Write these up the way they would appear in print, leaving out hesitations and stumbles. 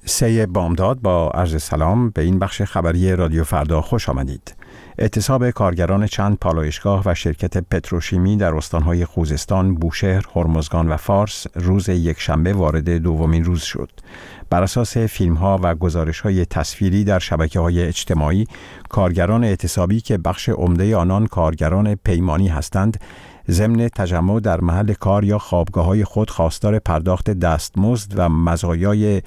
سی بامداد با عرض سلام به این بخش خبری رادیو فردا خوش آمدید. اعتصاب کارگران چند پالایشگاه و شرکت پتروشیمی در استانهای خوزستان، بوشهر، هرمزگان و فارس روز یکشنبه وارد دومین روز شد. بر اساس فیلم‌ها و گزارش‌های تصویری در شبکه‌های اجتماعی، کارگران اعتصابی که بخش عمده آنان کارگران پیمانی هستند، ضمن تجمع در محل کار یا خوابگاه‌های خود خواستار پرداخت دستمزد و مزایای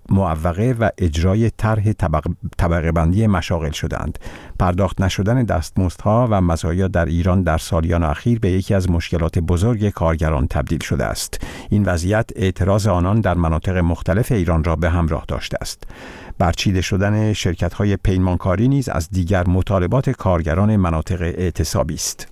معوقه و اجرای طرح طبقه بندی مشاغل شدند. پرداخت نشدن دستمزدها و مزایا در ایران در سالیان اخیر به یکی از مشکلات بزرگ کارگران تبدیل شده است. این وضعیت اعتراض آنان در مناطق مختلف ایران را به همراه داشته است. برچیده شدن شرکت‌های پیمانکاری نیز از دیگر مطالبات کارگران مناطق اعتصابی است.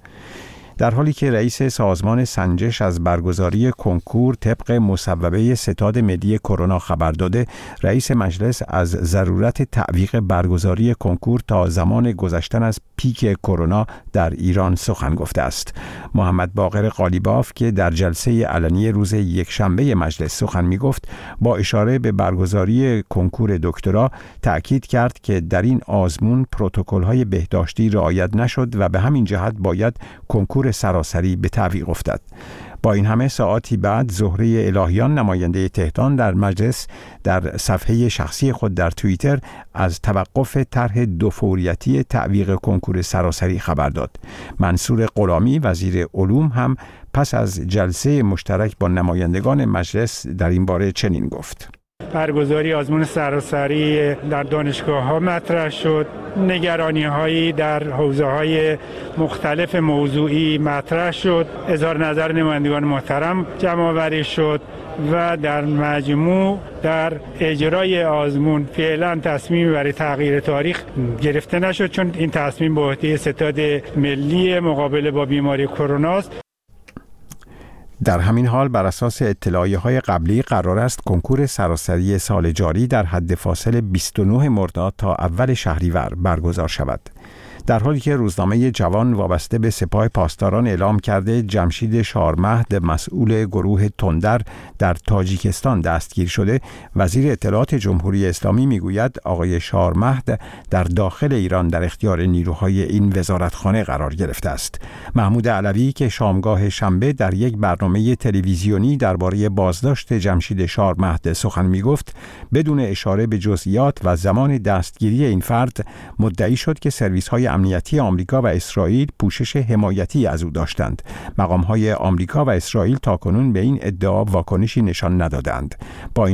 در حالی که رئیس سازمان سنجش از برگزاری کنکور طبق مصوبه ستاد ملی کرونا خبر داده، رئیس مجلس از ضرورت تعویق برگزاری کنکور تا زمان گذشتن از پیک کرونا در ایران سخن گفته است. محمد باقر قالیباف که در جلسه علنی روز یکشنبه مجلس سخن می گفت، با اشاره به برگزاری کنکور دکترا تأکید کرد که در این آزمون پروتکل‌های بهداشتی رعایت نشد و به همین جهت باید کنکور سراسری به تعویق افتد. با این همه ساعاتی بعد زهره الهیان نماینده تهران در مجلس در صفحه شخصی خود در توییتر از توقف طرح دوفوریتی تعویق کنکور سراسری خبر داد. منصور غلامی وزیر علوم هم پس از جلسه مشترک با نمایندگان مجلس در این باره چنین گفت: برگزاری آزمون سراسری در دانشگاه‌ها مطرح شد. نگرانی‌هایی در حوزه‌های مختلف موضوعی مطرح شد. اظهار نظر نمایندگان محترم جمع‌آوری شد و در مجموع در اجرای آزمون فعلا تصمیمی برای تغییر تاریخ گرفته نشد، چون این تصمیم به عهده ستاد ملی مقابله با بیماری کرونا است. در همین حال بر اساس اطلاعیه‌های قبلی قرار است کنکور سراسری سال جاری در حد فاصل 29 مرداد تا اول شهریور برگزار شود. در حالی که روزنامه جوان وابسته به سپاه پاسداران اعلام کرده جمشید شارمهد مسئول گروه تندر در تاجیکستان دستگیر شده، وزیر اطلاعات جمهوری اسلامی میگوید آقای شارمهد در داخل ایران در اختیار نیروهای این وزارتخانه قرار گرفته است. محمود علوی که شامگاه شنبه در یک برنامه تلویزیونی درباره بازداشت جمشید شارمهد سخن میگفت، بدون اشاره به جزئیات و زمان دستگیری این فرد مدعی شد که سرویس‌های امنیتی آمریکا و اسرائیل پوشش حمایتی از او داشتند. مقام‌های آمریکا و اسرائیل تاکنون به این ادعا واکنشی نشان ندادند. با